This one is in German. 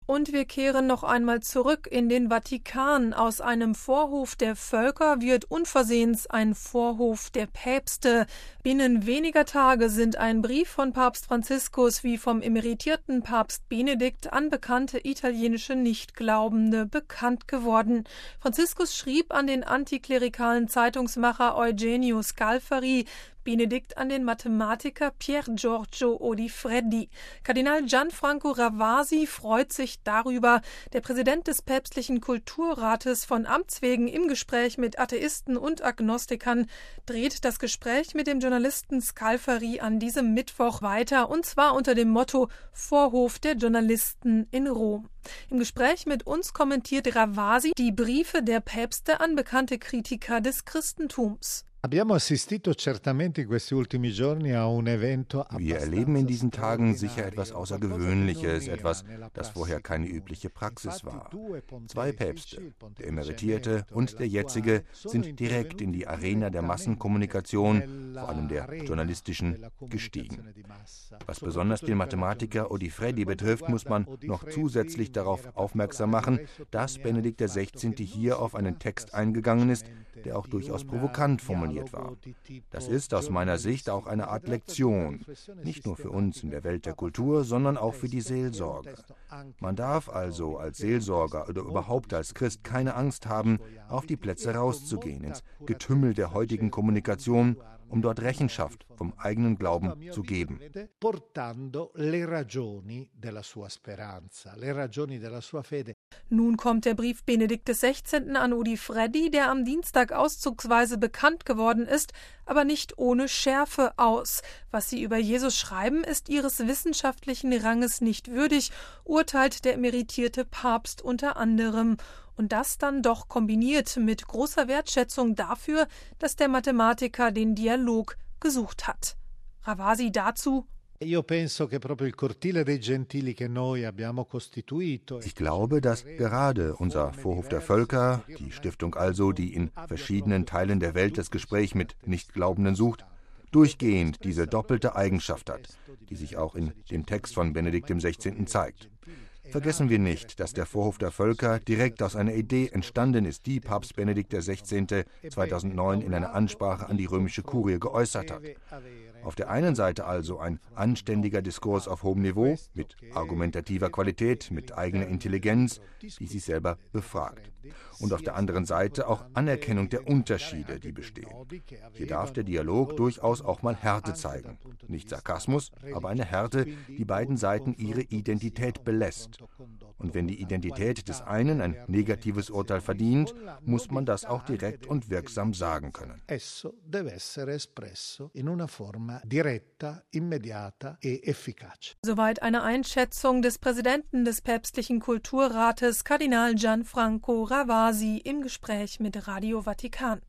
Und wir kehren noch einmal zurück in den Vatikan. Aus einem Vorhof der Völker wird unversehens ein Vorhof der Päpste. Binnen weniger Tage sind ein Brief von Papst Franziskus wie vom emeritierten Papst Benedikt an bekannte italienische Nichtglaubende bekannt geworden. Franziskus schrieb an den antiklerikalen Zeitungsmacher Eugenio Scalfari, Benedikt an den Mathematiker Pier Giorgio Odifreddi. Kardinal Gianfranco Ravasi freut sich darüber. Der Präsident des päpstlichen Kulturrates von Amts wegen im Gespräch mit Atheisten und Agnostikern dreht das Gespräch mit dem Journalisten Scalfari an diesem Mittwoch weiter, und zwar unter dem Motto Vorhof der Journalisten in Rom. Im Gespräch mit uns kommentiert Ravasi die Briefe der Päpste an bekannte Kritiker des Christentums. Wir erleben in diesen Tagen sicher etwas Außergewöhnliches, etwas, das vorher keine übliche Praxis war. 2 Päpste, der emeritierte und der jetzige, sind direkt in die Arena der Massenkommunikation, vor allem der journalistischen, gestiegen. Was besonders den Mathematiker Odifreddi betrifft, muss man noch zusätzlich darauf aufmerksam machen, dass Benedikt XVI. Hier auf einen Text eingegangen ist, der auch durchaus provokant formuliert war. Das ist aus meiner Sicht auch eine Art Lektion, nicht nur für uns in der Welt der Kultur, sondern auch für die Seelsorge. Man darf also als Seelsorger oder überhaupt als Christ keine Angst haben, auf die Plätze rauszugehen, ins Getümmel der heutigen Kommunikation, um dort Rechenschaft vom eigenen Glauben zu geben. Nun kommt der Brief Benedikt XVI. An Odifreddi, der am Dienstag auszugsweise bekannt geworden ist, aber nicht ohne Schärfe aus. Was sie über Jesus schreiben, ist ihres wissenschaftlichen Ranges nicht würdig, urteilt der emeritierte Papst unter anderem. Und das dann doch kombiniert mit großer Wertschätzung dafür, dass der Mathematiker den Dialog gesucht hat. Ravasi dazu: Ich glaube, dass gerade unser Vorhof der Völker, die Stiftung also, die in verschiedenen Teilen der Welt das Gespräch mit Nichtglaubenden sucht, durchgehend diese doppelte Eigenschaft hat, die sich auch in dem Text von Benedikt XVI. Zeigt. Vergessen wir nicht, dass der Vorhof der Völker direkt aus einer Idee entstanden ist, die Papst Benedikt XVI. 2009 in einer Ansprache an die römische Kurie geäußert hat. Auf der einen Seite also ein anständiger Diskurs auf hohem Niveau, mit argumentativer Qualität, mit eigener Intelligenz, die sich selber befragt. Und auf der anderen Seite auch Anerkennung der Unterschiede, die bestehen. Hier darf der Dialog durchaus auch mal Härte zeigen. Nicht Sarkasmus, aber eine Härte, die beiden Seiten ihre Identität belässt. Und wenn die Identität des einen ein negatives Urteil verdient, muss man das auch direkt und wirksam sagen können. Esso deve essere espresso in una forma diretta, immediata e efficace. Soweit eine Einschätzung des Präsidenten des päpstlichen Kulturrates, Kardinal Gianfranco Ravasi, im Gespräch mit Radio Vatikan.